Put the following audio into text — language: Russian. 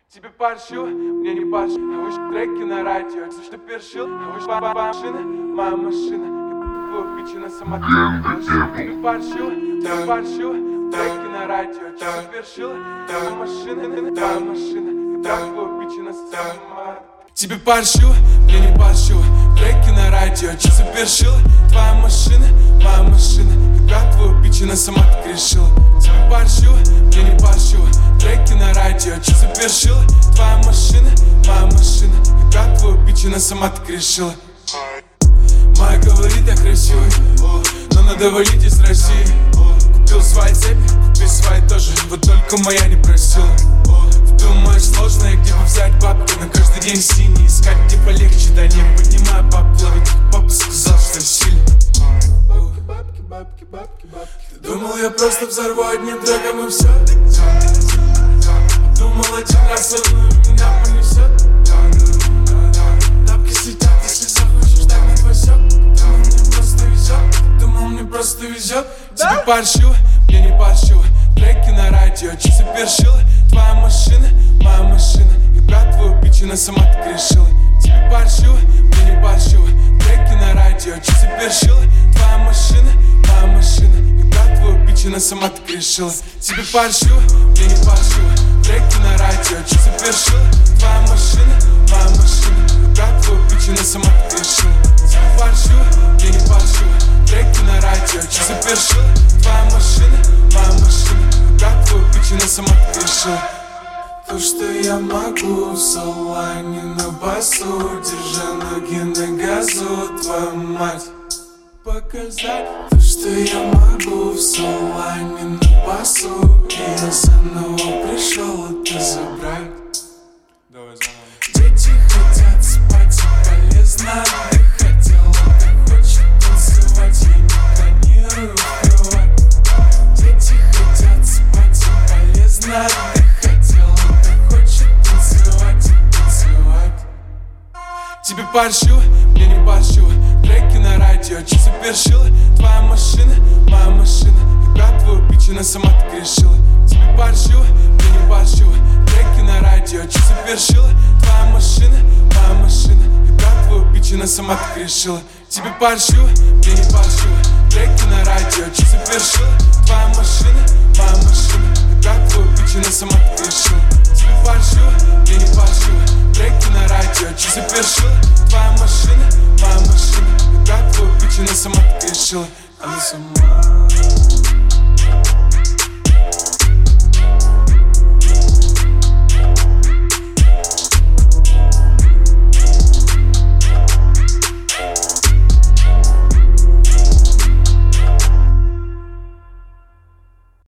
Тебе паршиво, мне не паршиво. Я выше треки на радио, что першил. Я выше машина, моя машина. Я пичина сама. Тебе паршиво, треки на радио, что першил. Моя машина, моя машина. Я пичина сама. Тебе паршиво, мне не паршиво. Треки на радио, что запершила. Твоя машина, моя машина. Когда твою пичина сама так решила. Тебе паршиво, мне не паршиво. Треки на радио, что запершила. Твоя машина, моя машина. Когда твою пичина сама так решила. Моя говорит, я красивый, но надо валить из России. Купил свои цепи, купи свои тоже. Вот только моя не просила. Думаешь, сложно, где бы взять бабки. На каждый день синий, искать где полегче. Да не поднимай бабки, ловить. Папа сказал, что сильно. Бабки, бабки, бабки, бабки. Ты думал, я просто взорву одним треком и все? Думал, один раз одну меня понесет. Тапки сидят, если захочешь, так не спасет. Думал, мне просто везет. Думал, мне просто везет. Тебе паршиво, мне не паршиво. Треки на радио, что запершила. Твоя машина, моя машина. И брат твою пичина сама так решила. Тебе паршиво, мне не паршиво. Треки на радио, что запершила. Твоя машина, моя машина. И брат твою пичина сама так решила. Тебе паршиво, мне не паршиво. Треки на радио, что запершила. Твоя машина, моя машина. И брат твою пичина сама так решила. Тебе паршиво, мне не паршиво. Треки на радио, что запершила. Твоя машина, моя машина. Как твою причину сама ты решила? То, что я могу в салоне на басу, держа ноги на газу, твою мать показать. То, что я могу в салоне на басу, и я заново пришел это забрать. Давай заново. Дети хотят спать, и полезно отдыхать. Тело хочет танцевать, я не планирую впивать. Дети хотят спать, и полезно отдыхать. Тело хочет танцевать и танцевать. Тебе паршиво, мне не паршиво. Треки на радио, что запершила. Твоя машина, моя машина. И брат твою пичина сама так решила. Тебе паршиво, мне не паршиво. Треки на радио, что запершила. Твоя машина, моя машина. И брат твою пичина сама так решила. Тебе паршиво, мне не паршиво. Треки на радио, что запершила. Твоя машина, моя машина. И брат твою пичина сама так решила. Тебе паршиво, мне не паршиво. Треки на радио, что запершила. Твоя машина, моя машина. И брат твою пичина сама так решила. Она сама.